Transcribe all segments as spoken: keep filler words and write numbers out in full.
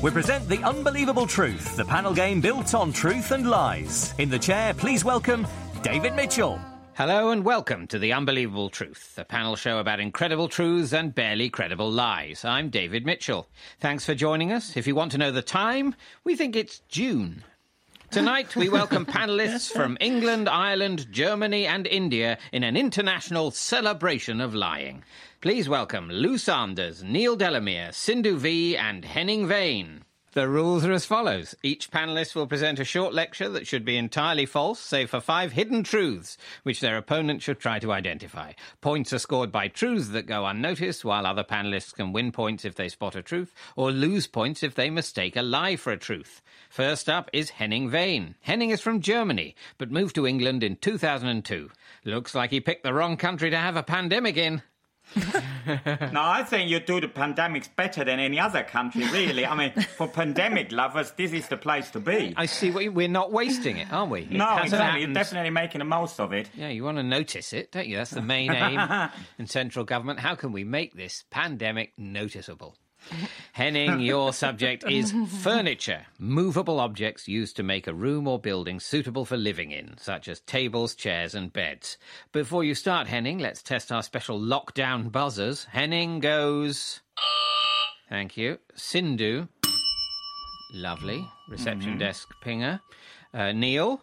We present The Unbelievable Truth, the panel game built on truth and lies. In the chair, please welcome David Mitchell. Hello and welcome to The Unbelievable Truth, a panel show about incredible truths and barely credible lies. I'm David Mitchell. Thanks for joining us. If you want to know the time, we think it's June. Tonight, we welcome panellists from England, Ireland, Germany and India in an international celebration of lying. Please welcome Lou Sanders, Neil Delamere, Sindhu V and Henning Vane. The rules are as follows. Each panellist will present a short lecture that should be entirely false, save for five hidden truths, which their opponent should try to identify. Points are scored by truths that go unnoticed, while other panellists can win points if they spot a truth, or lose points if they mistake a lie for a truth. First up is Henning Vane. Henning is from Germany, but moved to England in two thousand two. Looks like he picked the wrong country to have a pandemic in. No, I think you do the pandemics better than any other country, really. I mean, for pandemic lovers, this is the place to be. I see. What you, we're not wasting it, are we? It no, hasn't exactly. happened. You're definitely making the most of it. Yeah, you want to notice it, don't you? That's the main aim in central government. How can we make this pandemic noticeable? Henning, your subject is furniture, movable objects used to make a room or building suitable for living in, such as tables, chairs and beds. Before you start, Henning, let's test our special lockdown buzzers. Henning goes... Thank you. Sindhu. Lovely. Reception mm-hmm. desk pinger. Uh, Neil.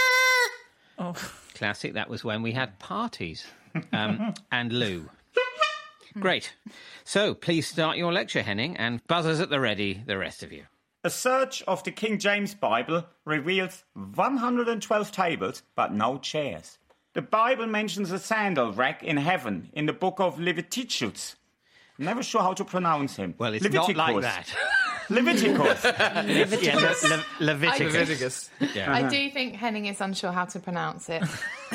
Oh. Classic. That was when we had parties. Um, and Lou. Great. So, please start your lecture, Henning, and buzzers at the ready, the rest of you. A search of the King James Bible reveals one hundred twelve tables, but no chairs. The Bible mentions a sandal rack in heaven in the book of Leviticus. Never sure how to pronounce him. Well, it's Leviticus. not like that. Leviticus. Leviticus. Yeah, Le- Le- Leviticus. Leviticus. Yeah. I do think Henning is unsure how to pronounce it.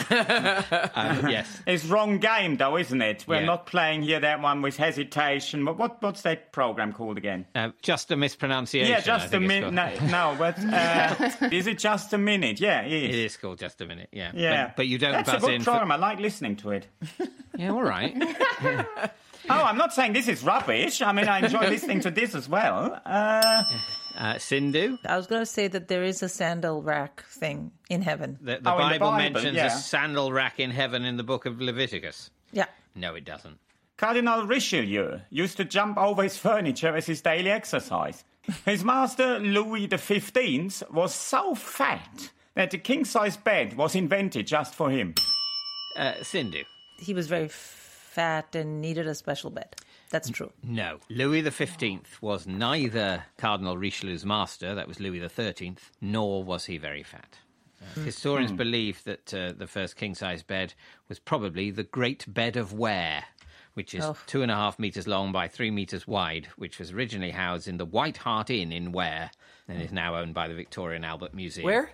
um, yes. It's wrong game, though, isn't it? We're Yeah. not playing here that one with hesitation. What, what What's that program called again? Uh, just a mispronunciation. Yeah, I just a think it's minute. called. No, no, but uh, is it just a minute? Yeah, it is. It is called Just a Minute, yeah. Yeah. But, but you don't That's buzz a good in program. for... I like listening to it. Yeah, all right. Oh, I'm not saying this is rubbish. I mean, I enjoy listening to this as well. Uh, Uh, Sindhu? I was going to say that there is a sandal rack thing in heaven. The, the, Oh, in Bible the Bible, mentions yeah. a sandal rack in heaven in the book of Leviticus. Yeah. No, it doesn't. Cardinal Richelieu used to jump over his furniture as his daily exercise. His master, Louis the fifteenth, was so fat that the king-size bed was invented just for him. Uh, Sindhu? He was very fat and needed a special bed. That's true. No. Louis the fifteenth was neither Cardinal Richelieu's master, that was Louis the thirteenth, nor was he very fat. Uh, historians Hmm. believe that uh, the first king-size bed was probably the Great Bed of Ware, which is Oh. two and a half metres long by three metres wide, which was originally housed in the White Hart Inn in Ware and is now owned by the Victoria and Albert Museum. Where?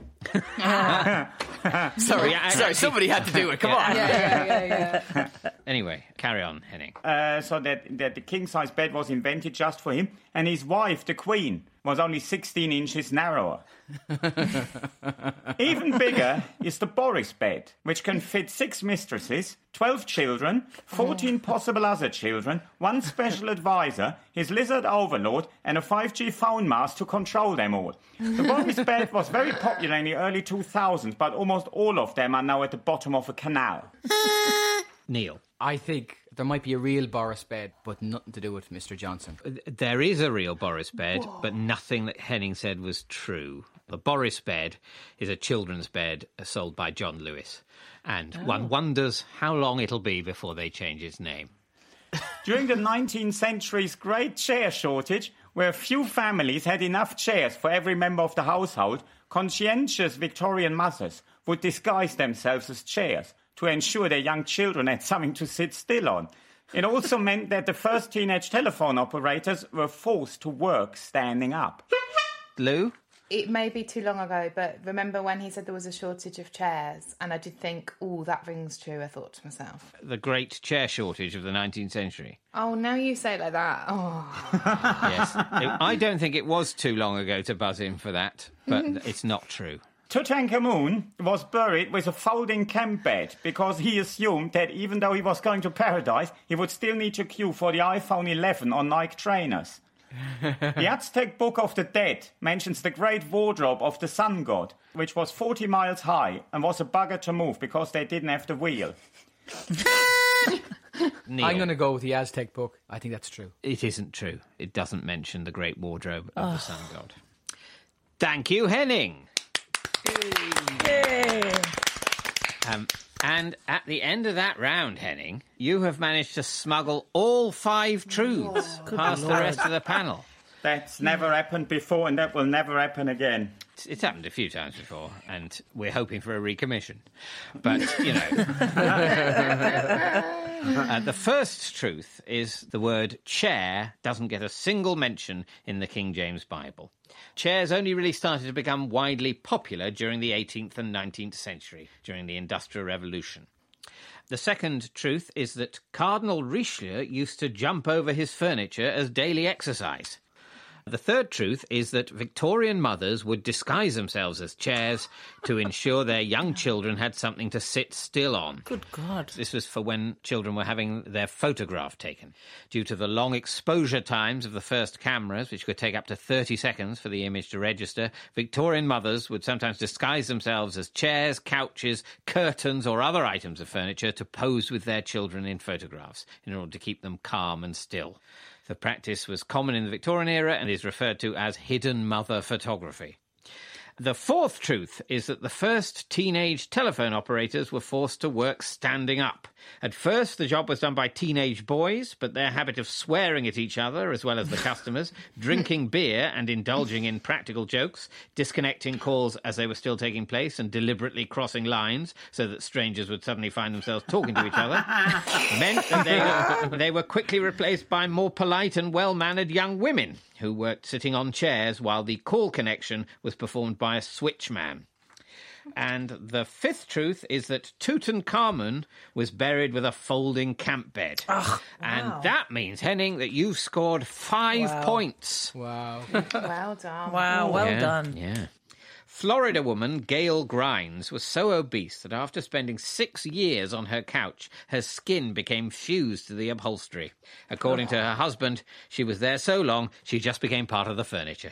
sorry, Yeah, sorry, actually- somebody had to do it. Come Yeah. on. Yeah, yeah, yeah, yeah. Anyway, carry on, Henning. Uh, so that, that the king-size bed was invented just for him, and his wife, the Queen, was only sixteen inches narrower. Even bigger is the Boris bed, which can fit six mistresses, twelve children, fourteen possible other children, one special advisor, his lizard overlord, and a five G phone mast to control them all. The Boris bed was very popular in the early two thousands, but almost all of them are now at the bottom of a canal. Neil. I think there might be a real Boris bed, but nothing to do with Mister Johnson. There is a real Boris bed, but nothing that Henning said was true. The Boris bed is a children's bed sold by John Lewis, and one wonders how long it'll be before they change its name. During the nineteenth century's great chair shortage, where few families had enough chairs for every member of the household, conscientious Victorian mothers would disguise themselves as chairs to ensure their young children had something to sit still on. It also meant that the first teenage telephone operators were forced to work standing up. Lou? It may be too long ago, but remember when he said there was a shortage of chairs? And I did think, oh, that rings true, I thought to myself. The great chair shortage of the nineteenth century. Oh, now you say it like that. Oh. Yes. It- I don't think it was too long ago to buzz in for that, but it's not true. Tutankhamun was buried with a folding camp bed because he assumed that even though he was going to paradise, he would still need to queue for the iPhone eleven on Nike trainers. The Aztec Book of the Dead mentions the great wardrobe of the sun god, which was forty miles high and was a bugger to move because they didn't have the wheel. Neil. I'm going to go with the Aztec book. I think that's true. It isn't true. It doesn't mention the great wardrobe of the sun god. Thank you, Henning. Yay! Um, and at the end of that round, Henning, you have managed to smuggle all five truths past the rest of the panel. That's never happened before, and that will never happen again. It's, it's happened a few times before, and we're hoping for a recommission. But, you know... Uh, the first truth is the word chair doesn't get a single mention in the King James Bible. Chairs only really started to become widely popular during the eighteenth and nineteenth century, during the Industrial Revolution. The second truth is that Cardinal Richelieu used to jump over his furniture as daily exercise. The third truth is that Victorian mothers would disguise themselves as chairs to ensure their young children had something to sit still on. Good God. This was for when children were having their photograph taken. Due to the long exposure times of the first cameras, which could take up to thirty seconds for the image to register, Victorian mothers would sometimes disguise themselves as chairs, couches, curtains or other items of furniture to pose with their children in photographs in order to keep them calm and still. The practice was common in the Victorian era and is referred to as hidden mother photography. The fourth truth is that the first teenage telephone operators were forced to work standing up. At first, the job was done by teenage boys, but their habit of swearing at each other, as well as the customers, drinking beer and indulging in practical jokes, disconnecting calls as they were still taking place and deliberately crossing lines so that strangers would suddenly find themselves talking to each other, meant that they, they were quickly replaced by more polite and well-mannered young women who worked sitting on chairs while the call connection was performed by a switchman. And the fifth truth is that Tutankhamun was buried with a folding camp bed. Ugh, and wow. that means, Henning, that you've scored five Wow. points. Wow. Well done. Wow, well Yeah, done. Yeah. Florida woman Gail Grimes was so obese that after spending six years on her couch, her skin became fused to the upholstery. According to her husband, she was there so long, she just became part of the furniture.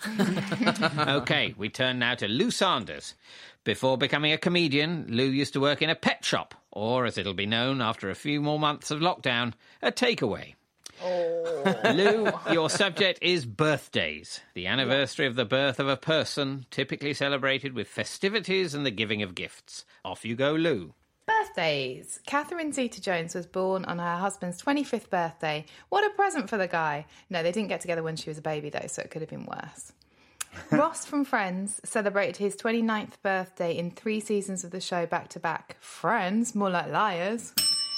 OK, we turn now to Lou Sanders. Before becoming a comedian, Lou used to work in a pet shop, or as it'll be known after a few more months of lockdown, a takeaway. Oh. Lou, your subject is birthdays, the anniversary of the birth of a person, typically celebrated with festivities and the giving of gifts. Off you go, Lou. Birthdays. Catherine Zeta-Jones was born on her husband's twenty-fifth birthday. What a present for the guy. No, they didn't get together when she was a baby, though, so it could have been worse. Ross from Friends celebrated his twenty-ninth birthday in three seasons of the show back-to-back. Friends? More like liars.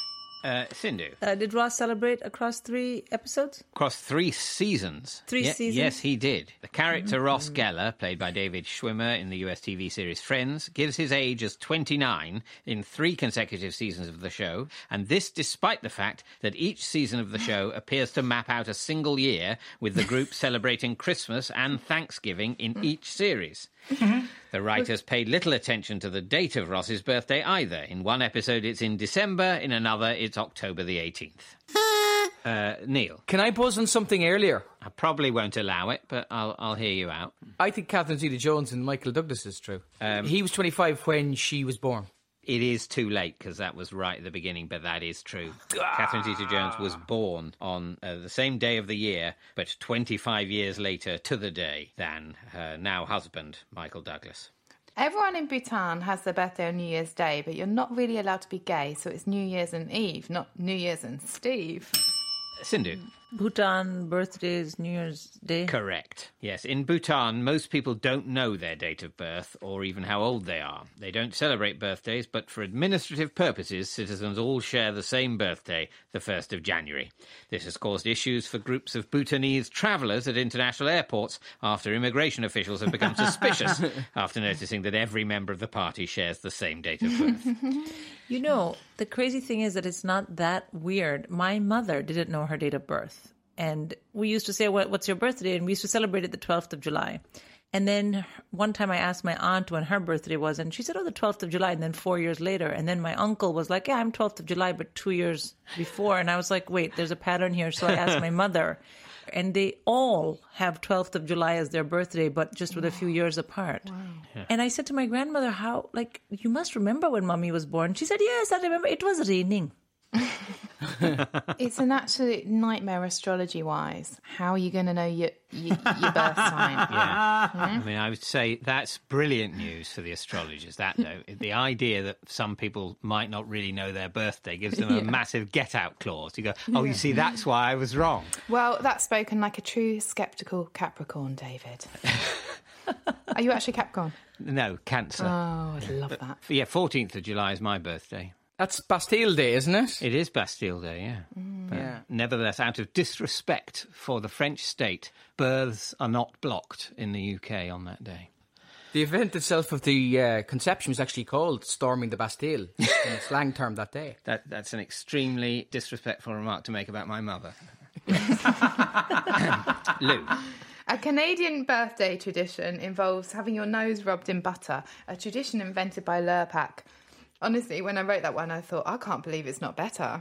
Uh, Sindhu. Uh, did Ross celebrate across three episodes? Across three seasons. Three Ye- seasons? Yes, he did. The character mm-hmm. Ross Geller, played by David Schwimmer in the U S T V series Friends, gives his age as twenty-nine in three consecutive seasons of the show, and this despite the fact that each season of the show appears to map out a single year, with the group celebrating Christmas and Thanksgiving in each series. Mm-hmm. The writers paid little attention to the date of Ross's birthday either. In one episode it's in December, in another it's October the eighteenth. Uh, Neil. Can I buzz on something earlier? I probably won't allow it, but I'll I'll hear you out. I think Catherine Zeta-Jones and Michael Douglas is true. Um, he was twenty-five when she was born. It is too late, because that was right at the beginning, but that is true. Ah. Catherine Zeta-Jones was born on uh, the same day of the year, but twenty-five years later to the day than her now husband, Michael Douglas. Everyone in Bhutan has their birthday on New Year's Day, but you're not really allowed to be gay, so it's New Year's and Eve, not New Year's and Steve. Sindhu. Bhutan birthdays, New Year's Day? Correct. Yes, in Bhutan, most people don't know their date of birth or even how old they are. They don't celebrate birthdays, but for administrative purposes, citizens all share the same birthday, the first of January. This has caused issues for groups of Bhutanese travellers at international airports after immigration officials have become suspicious after noticing that every member of the party shares the same date of birth. You know, the crazy thing is that it's not that weird. My mother didn't know her date of birth. And we used to say, what, what's your birthday? And we used to celebrate it the twelfth of July. And then one time I asked my aunt when her birthday was, and she said, oh, the twelfth of July. And then four years later. And then my uncle was like, yeah, I'm twelfth of July, but two years before. And I was like, wait, there's a pattern here. So I asked my mother. and they all have twelfth of July as their birthday, but just with a few years apart. Wow. Yeah. And I said to my grandmother, how, like, you must remember when Mummy was born. She said, yes, I remember. It was raining. It's an absolute nightmare astrology-wise. How are you going to know your, your, your birth sign? Yeah. Mm-hmm. I mean, I would say that's brilliant news for the astrologers, that, though. The idea that some people might not really know their birthday gives them a yeah. massive get-out clause. You go, oh, yeah. you see, that's why I was wrong. Well, that's spoken like a true sceptical Capricorn, David. Are you actually Capricorn? No, Cancer. Oh, I love but, that. Yeah, fourteenth of July is my birthday. That's Bastille Day, isn't it? It is Bastille Day, yeah. Mm. But yeah. Nevertheless, out of disrespect for the French state, births are not blocked in the U K on that day. The event itself of the uh, conception was actually called Storming the Bastille, in a slang term that day. That, that's an extremely disrespectful remark to make about my mother. Lou. A Canadian birthday tradition involves having your nose rubbed in butter, a tradition invented by Lurpak. Honestly, when I wrote that one, I thought, I can't believe it's not better.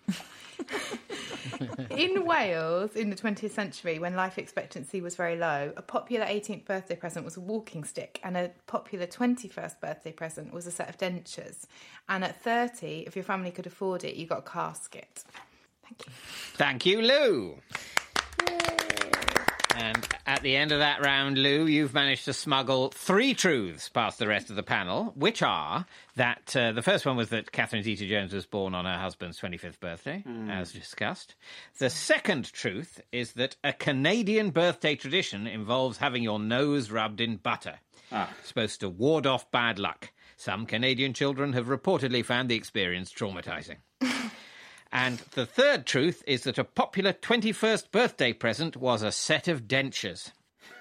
In Wales, in the twentieth century, when life expectancy was very low, a popular eighteenth birthday present was a walking stick, and a popular twenty-first birthday present was a set of dentures. And at thirty, if your family could afford it, you got a casket. Thank you. Thank you, Lou. Yay. And at the end of that round, Lou, you've managed to smuggle three truths past the rest of the panel, which are that uh, the first one was that Catherine Zeta-Jones was born on her husband's twenty-fifth birthday, mm. as discussed. The second truth is that a Canadian birthday tradition involves having your nose rubbed in butter. Ah. Supposed to ward off bad luck. Some Canadian children have reportedly found the experience traumatising. And the third truth is that a popular twenty-first birthday present was a set of dentures.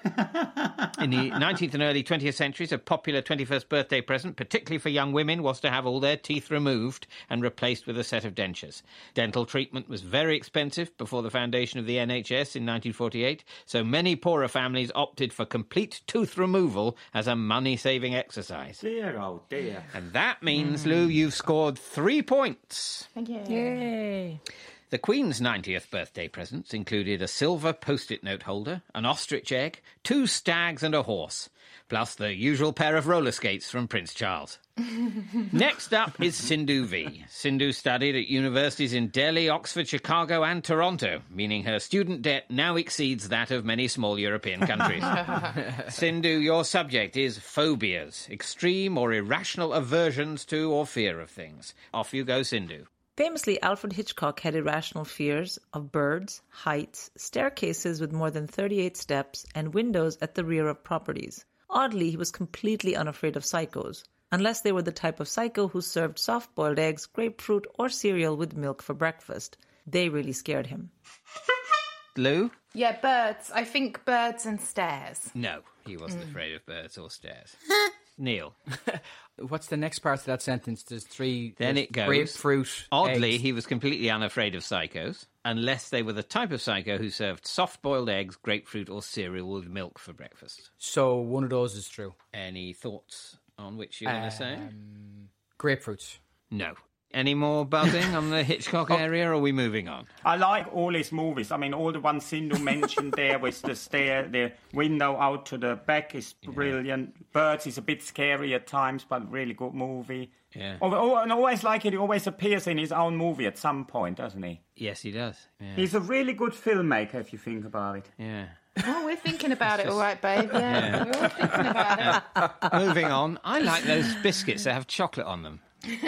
In the nineteenth and early twentieth centuries, a popular twenty-first birthday present, particularly for young women, was to have all their teeth removed and replaced with a set of dentures. Dental treatment was very expensive before the foundation of the N H S in nineteen forty-eight, so many poorer families opted for complete tooth removal as a money-saving exercise. Dear, oh dear. And that means, mm. Lou, you've scored three points. Thank you. Yay. The Queen's ninetieth birthday presents included a silver post-it note holder, an ostrich egg, two stags and a horse, plus the usual pair of roller skates from Prince Charles. Next up is Sindhu V. Sindhu studied at universities in Delhi, Oxford, Chicago and Toronto, meaning her student debt now exceeds that of many small European countries. Sindhu, your subject is phobias, extreme or irrational aversions to or fear of things. Off you go, Sindhu. Famously, Alfred Hitchcock had irrational fears of birds, heights, staircases with more than thirty-eight steps, and windows at the rear of properties. Oddly, he was completely unafraid of psychos, unless they were the type of psycho who served soft-boiled eggs, grapefruit, or cereal with milk for breakfast. They really scared him. Lou? Yeah, birds. I think birds and stairs. No, he wasn't mm. afraid of birds or stairs. Neil? What's the next part of that sentence? There's three... Then it goes... Grapefruit, Oddly, eggs. He was completely unafraid of psychos, unless they were the type of psycho who served soft-boiled eggs, grapefruit or cereal with milk for breakfast. So one of those is true. Any thoughts on which you want um, to say? Grapefruits. No. Any more buzzing on the Hitchcock area, or are we moving on? I like all his movies. I mean, all the ones Sindhu mentioned there with the stair, the window out to the back is brilliant. Yeah. Birds is a bit scary at times, but really good movie. Yeah. Oh, oh, and always like it, he always appears in his own movie at some point, doesn't he? Yes, he does. Yeah. He's a really good filmmaker, if you think about it. Yeah. Oh, we're thinking about it, all right, babe. Yeah, yeah. We're all thinking about it. Moving on, I like those biscuits that have chocolate on them.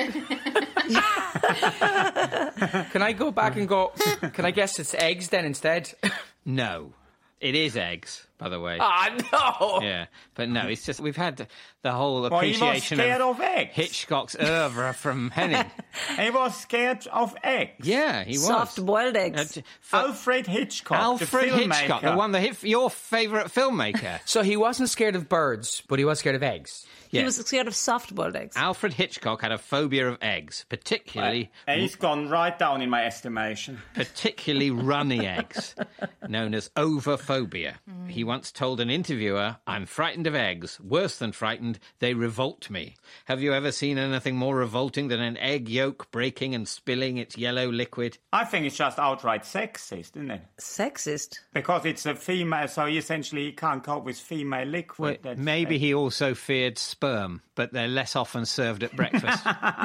Can I go back and go, can I guess it's eggs then instead? No. It is eggs, by the way. Ah, oh, no! Yeah, but no, it's just, we've had the whole well, appreciation he was scared of, of eggs. Hitchcock's oeuvre from Henning. He was scared of eggs. Yeah, he was. Soft-boiled eggs. Uh, for, Alfred Hitchcock, Alfred the filmmaker. Hitchcock, the one that hit your favourite filmmaker. So he wasn't scared of birds, but he was scared of eggs. He Yes. was scared of soft-boiled eggs. Alfred Hitchcock had a phobia of eggs, particularly... Well, he's gone right down in my estimation. Particularly runny eggs, known as ovophobia. phobia. Mm. He once told an interviewer, "I'm frightened of eggs. Worse than frightened, they revolt me." Have you ever seen anything more revolting than an egg yolk breaking and spilling its yellow liquid? I think it's just outright sexist, isn't it? Sexist? Because it's a female, so essentially he can't cope with female liquid. Well, maybe he also feared sperm, but they're less often served at breakfast.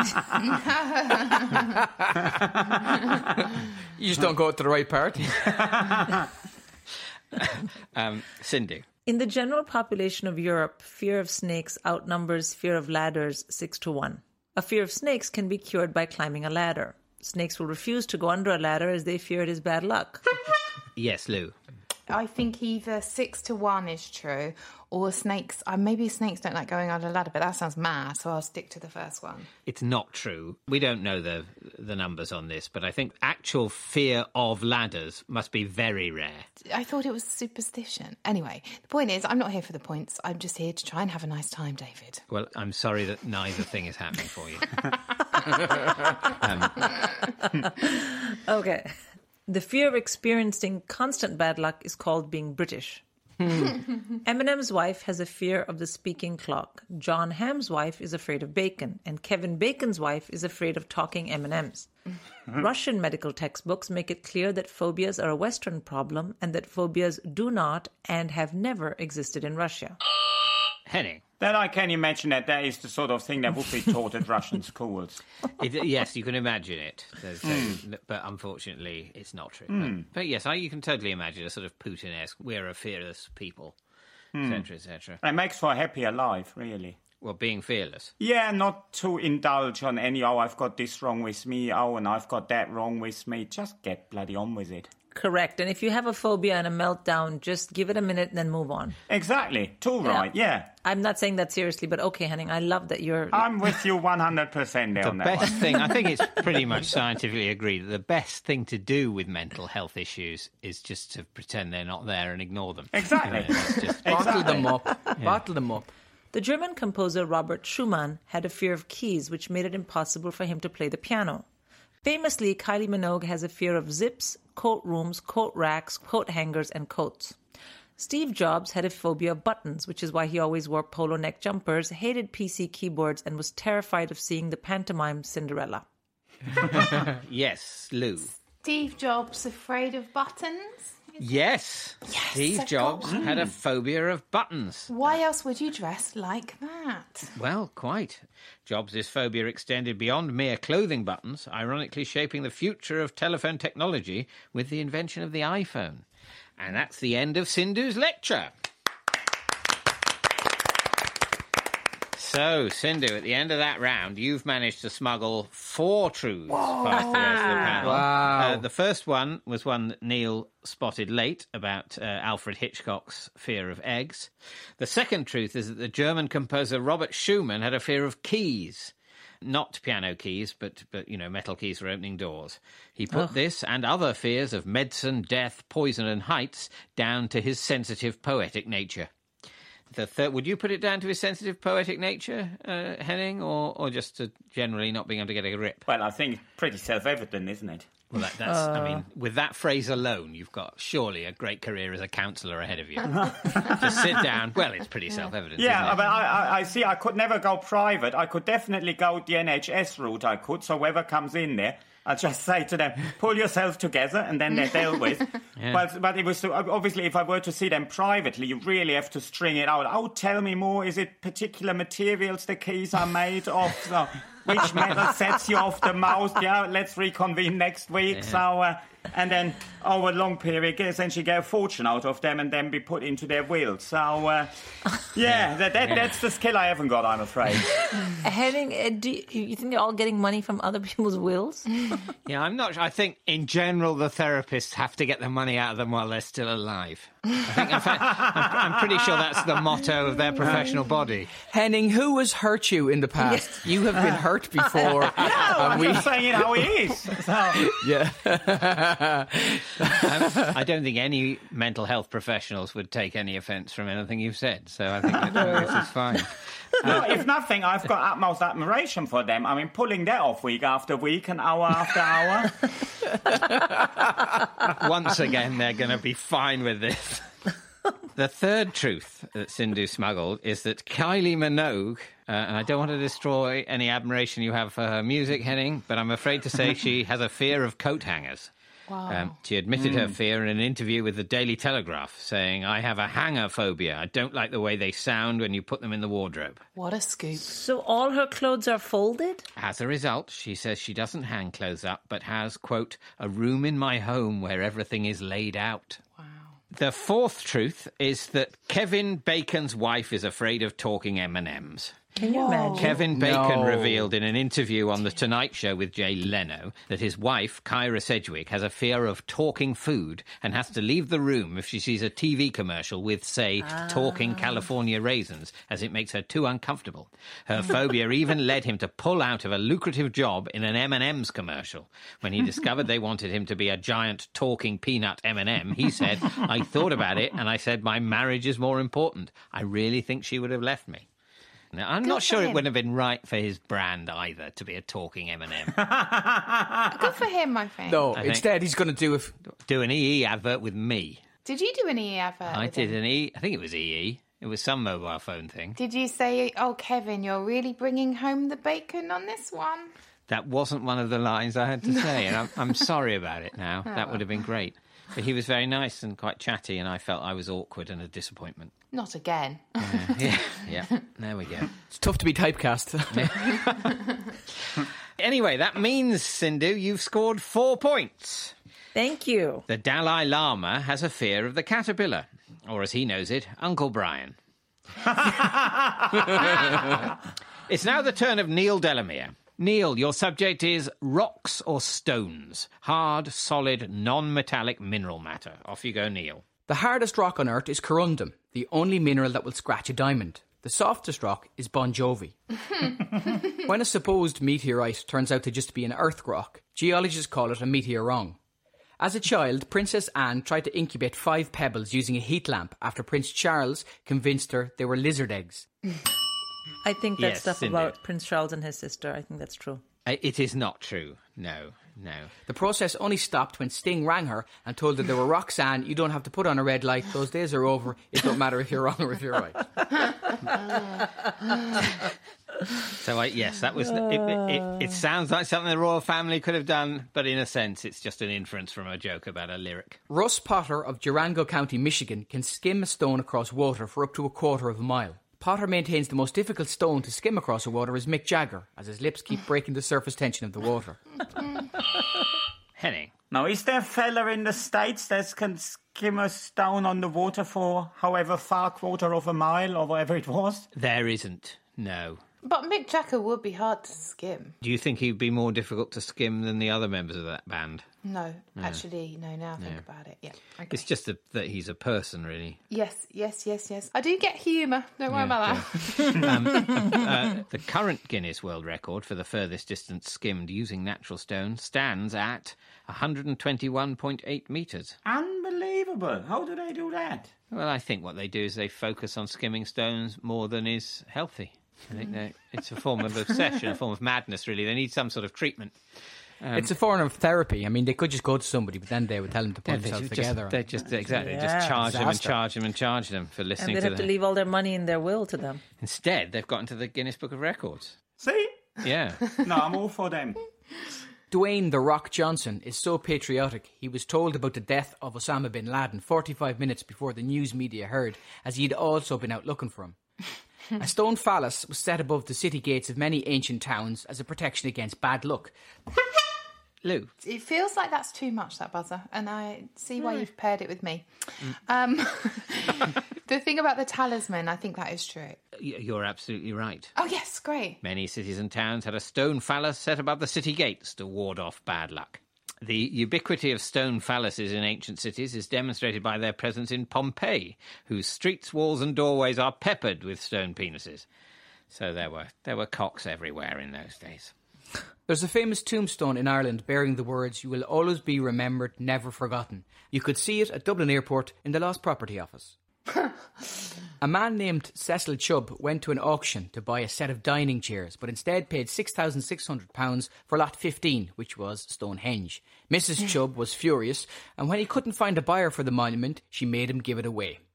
You just don't go to the right party. um, Cindy. In the general population of Europe, fear of snakes outnumbers fear of ladders six to one. A fear of snakes can be cured by climbing a ladder. Snakes will refuse to go under a ladder as they fear it is bad luck. Yes, Lou. I think either six to one is true, or snakes. Uh, maybe snakes don't like going under a ladder, but that sounds mad. So I'll stick to the first one. It's not true. We don't know the the numbers on this, but I think actual fear of ladders must be very rare. I thought it was superstition. Anyway, the point is, I'm not here for the points. I'm just here to try and have a nice time, David. Well, I'm sorry that neither thing is happening for you. um. Okay. The fear of experiencing constant bad luck is called being British. Eminem's wife has a fear of the speaking clock. John Hamm's wife is afraid of bacon. And Kevin Bacon's wife is afraid of talking M and M's. Russian medical textbooks make it clear that phobias are a Western problem and that phobias do not and have never existed in Russia. Henning. Then I can imagine that that is the sort of thing that would be taught at Russian schools. It, yes, you can imagine it. Mm. But unfortunately, it's not true. Mm. But, but yes, I, you can totally imagine a sort of Putin-esque, we're a fearless people, et cetera, et cetera. It makes for a happier life, really. Well, being fearless. Yeah, not to indulge on any, oh, I've got this wrong with me, oh, and I've got that wrong with me. Just get bloody on with it. Correct. And if you have a phobia and a meltdown, just give it a minute and then move on. Exactly. Too right, yeah. yeah. I'm not saying that seriously, but okay, Henning, I love that you're... I'm with you one hundred percent there the on that best one. thing, I think it's pretty much scientifically agreed that the best thing to do with mental health issues is just to pretend they're not there and ignore them. Exactly. You know, it's just... Bottle them up. Yeah. Bottle them up. The German composer Robert Schumann had a fear of keys, which made it impossible for him to play the piano. Famously, Kylie Minogue has a fear of zips, coat rooms, coat racks, coat hangers, and coats. Steve Jobs had a phobia of buttons, which is why he always wore polo neck jumpers, hated P C keyboards, and was terrified of seeing the pantomime Cinderella. Yes, Lou. Steve Jobs afraid of buttons? Yes. Yes, Steve I've Jobs got... had a phobia of buttons. Why else would you dress like that? Well, quite. Jobs' phobia extended beyond mere clothing buttons, ironically shaping the future of telephone technology with the invention of the iPhone. And that's the end of Sindhu's lecture. So, Sindhu, at the end of that round, you've managed to smuggle four truths Whoa. past the rest of the panel. Wow. Uh, the first one was one that Neil spotted late about uh, Alfred Hitchcock's fear of eggs. The second truth is that the German composer Robert Schumann had a fear of keys. Not piano keys, but, but you know, metal keys for opening doors. He put oh. this and other fears of medicine, death, poison and heights down to his sensitive, poetic nature. The third, would you put it down to his sensitive, poetic nature, uh, Henning, or, or just to generally not being able to get a grip? Well, I think it's pretty self-evident, isn't it? Well, that, that's, uh... I mean, with that phrase alone, you've got surely a great career as a counsellor ahead of you. Just sit down. Well, it's pretty self-evident, yeah, isn't it? but I, I, I see I could never go private. I could definitely go the N H S route, I could, so whoever comes in there, I'll just say to them, pull yourself together, and then they're dealt with. Yeah. But, but it was obviously, if I were to see them privately, you really have to string it out. Oh, tell me more. Is it particular materials the keys are made of? So, which metal sets you off the most? Yeah, let's reconvene next week. Yeah. So, uh, and then over a long period, essentially get a fortune out of them and then be put into their will. So, uh, yeah, that, that, that's the skill I haven't got, I'm afraid. Henning, uh, do you, you think they're all getting money from other people's wills? Yeah, I'm not sure. I think, in general, the therapists have to get the money out of them while they're still alive. I think, in fact, I'm, I'm pretty sure that's the motto of their professional body. Henning, who has hurt you in the past? Yes. You have been hurt before. No, I'm we... just saying how he is. So. Yeah. um, I don't think any mental health professionals would take any offence from anything you've said, so I think that this is fine. No, if nothing, I've got utmost admiration for them. I mean, pulling that off week after week and hour after hour. Once again, they're going to be fine with this. The third truth that Sindhu smuggled is that Kylie Minogue, uh, and I don't want to destroy any admiration you have for her music, Henning, but I'm afraid to say she has a fear of coat hangers. Wow. Um, she admitted mm. her fear in an interview with the Daily Telegraph, saying, I have a hanger phobia. I don't like the way they sound when you put them in the wardrobe. What a scoop. So all her clothes are folded? As a result, she says she doesn't hang clothes up, but has, quote, a room in my home where everything is laid out. Wow. The fourth truth is that Kevin Bacon's wife is afraid of talking M and M's. Can you imagine? Kevin Bacon No. revealed in an interview on The Tonight Show with Jay Leno that his wife, Kyra Sedgwick, has a fear of talking food and has to leave the room if she sees a T V commercial with, say, ah. talking California raisins, as it makes her too uncomfortable. Her phobia even led him to pull out of a lucrative job in an M and M's commercial. When he discovered they wanted him to be a giant talking peanut M and M, he said, I thought about it and I said, my marriage is more important. I really think she would have left me. Now, I'm Good not sure for it him. would have been right for his brand either to be a talking M and M. Good for him, I think. No, I think- instead he's going to do it. Do an E E advert with me. Did you do an E E advert? I with did him? an E. I think it was E E. It was some mobile phone thing. Did you say, oh, Kevin, you're really bringing home the bacon on this one? That wasn't one of the lines I had to say, and I'm, I'm sorry about it now. That would have been great. But he was very nice and quite chatty, and I felt I was awkward and a disappointment. Not again. Uh, yeah, yeah. There we go. It's tough to be typecast. Anyway, that means, Sindhu, you've scored four points. Thank you. The Dalai Lama has a fear of the caterpillar, or as he knows it, Uncle Brian. It's now the turn of Neil Delamere. Neil, your subject is rocks or stones. Hard, solid, non-metallic mineral matter. Off you go, Neil. The hardest rock on Earth is corundum, the only mineral that will scratch a diamond. The softest rock is Bon Jovi. When a supposed meteorite turns out to just be an earth rock, geologists call it a meteorong. As a child, Princess Anne tried to incubate five pebbles using a heat lamp after Prince Charles convinced her they were lizard eggs. I think that Yes, stuff indeed. about Prince Charles and his sister, I think that's true. Uh, It is not true. No, no. The process only stopped when Sting rang her and told her they were Roxanne, you don't have to put on a red light, those days are over, it don't matter if you're wrong or if you're right. So, I, yes, that was. It, it, it sounds like something the royal family could have done, but in a sense, it's just an inference from a joke about a lyric. Russ Potter of Durango County, Michigan can skim a stone across water for up to a quarter of a mile. Potter maintains the most difficult stone to skim across the water is Mick Jagger, as his lips keep breaking the surface tension of the water. Henning. Now, is there a fella in the States that can skim a stone on the water for however far, quarter of a mile or whatever it was? There isn't. No. But Mick Jagger would be hard to skim. Do you think he'd be more difficult to skim than the other members of that band? No, actually, no, now I think about it. Yeah. Okay. It's just a, that he's a person, really. Yes, yes, yes, yes. I do get humour. Don't worry about that. Uh, the current Guinness World Record for the furthest distance skimmed using natural stone stands at one hundred twenty-one point eight metres. Unbelievable. How do they do that? Well, I think what they do is they focus on skimming stones more than is healthy. I think they, it's a form of obsession, a form of madness, really. They need some sort of treatment. Um, it's a form of therapy. I mean, they could just go to somebody, but then they would tell them to put Yeah, they themselves just, together. They just exactly Yeah. just charge them and Disaster. charge them and charge them for And listening they'd to have them. to leave all their money in their will to them. Instead, they've got into the Guinness Book of Records. See? Yeah. No, I'm all for them. Dwayne The Rock Johnson is so patriotic, he was told about the death of Osama bin Laden forty-five minutes before the news media heard, as he'd also been out looking for him. A stone phallus was set above the city gates of many ancient towns as a protection against bad luck. Lou. It feels like that's too much, that buzzer, and I see why you've paired it with me. Um, the thing about the talisman, I think that is true. Y- You're absolutely right. Oh, yes, great. Many cities and towns had a stone phallus set above the city gates to ward off bad luck. The ubiquity of stone phalluses in ancient cities is demonstrated by their presence in Pompeii, whose streets, walls and doorways are peppered with stone penises. So there were there were cocks everywhere in those days. There's a famous tombstone in Ireland bearing the words, "You will always be remembered, never forgotten." You could see it at Dublin Airport in the Lost Property Office. A man named Cecil Chubb went to an auction to buy a set of dining chairs, but instead paid six thousand six hundred pounds for lot fifteen, which was Stonehenge. Missus Chubb was furious, and when he couldn't find a buyer for the monument, she made him give it away.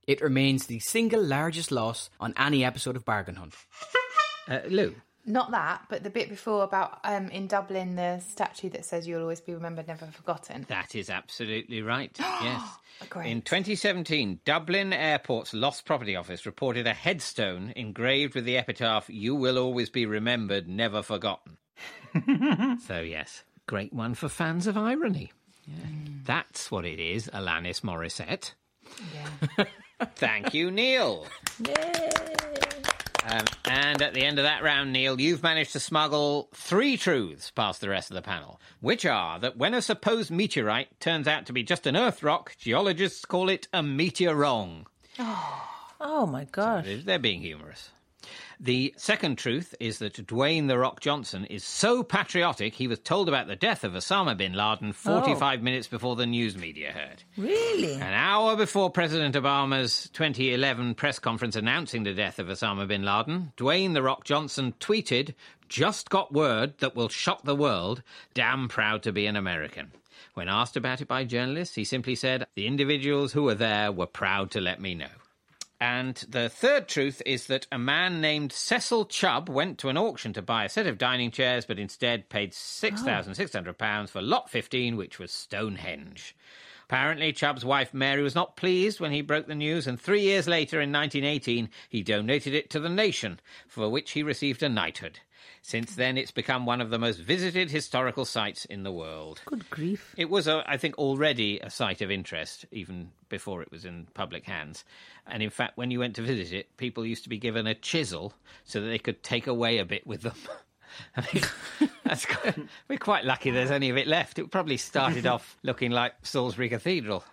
It remains the single largest loss on any episode of Bargain Hunt. Uh, Lou? Not that, but the bit before about um, in Dublin, the statue that says you'll always be remembered, never forgotten. That is absolutely right, yes. Great. In twenty seventeen, Dublin Airport's Lost Property Office reported a headstone engraved with the epitaph, "You will always be remembered, never forgotten." So, yes, great one for fans of irony. Yeah. Mm. That's what it is, Alanis Morissette. Yeah. Thank you, Neil. Yay! Um, and at the end of that round, Neil, you've managed to smuggle three truths past the rest of the panel, which are that when a supposed meteorite turns out to be just an Earth rock, geologists call it a meteorong. Oh, oh my gosh. So they're being humorous. The second truth is that Dwayne "The Rock" Johnson is so patriotic he was told about the death of Osama bin Laden forty-five oh. minutes before the news media heard. Really? An hour before President Obama's twenty eleven press conference announcing the death of Osama bin Laden, Dwayne "The Rock" Johnson tweeted, "Just got word that will shock the world. Damn proud to be an American." When asked about it by journalists, he simply said, "The individuals who were there were proud to let me know." And the third truth is that a man named Cecil Chubb went to an auction to buy a set of dining chairs, but instead paid six thousand six hundred pounds for lot fifteen, which was Stonehenge. Apparently, Chubb's wife Mary was not pleased when he broke the news, and three years later, in nineteen eighteen, he donated it to the nation, for which he received a knighthood. Since then, it's become one of the most visited historical sites in the world. Good grief. It was, a, I think, already a site of interest, even before it was in public hands. And in fact, when you went to visit it, people used to be given a chisel so that they could take away a bit with them. I mean, that's quite, we're quite lucky there's any of it left. It probably started off looking like Salisbury Cathedral.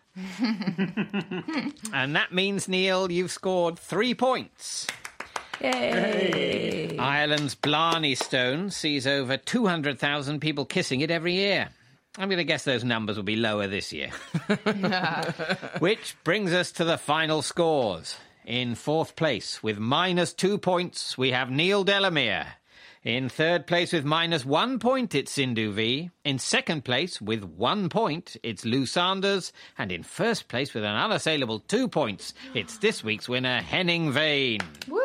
And that means, Neil, you've scored three points. Yay! Ireland's Blarney Stone sees over two hundred thousand people kissing it every year. I'm going to guess those numbers will be lower this year. Which brings us to the final scores. In fourth place, with minus two points, we have Neil Delamere. In third place, with minus one point, it's Sindhu V. In second place, with one point, it's Lou Sanders. And in first place, with an unassailable two points, it's this week's winner, Henning Vane. Woo!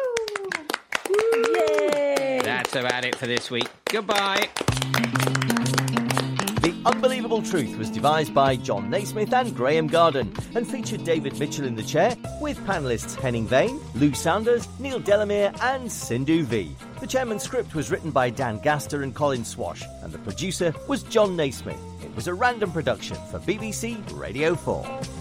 Yay! That's about it for this week. Goodbye. The Unbelievable Truth was devised by John Naismith and Graham Garden and featured David Mitchell in the chair with panellists Henning Vane, Lou Sanders, Neil Delamere and Sindhu V. The chairman's script was written by Dan Gaster and Colin Swash and the producer was John Naismith. It was a random production for B B C Radio four.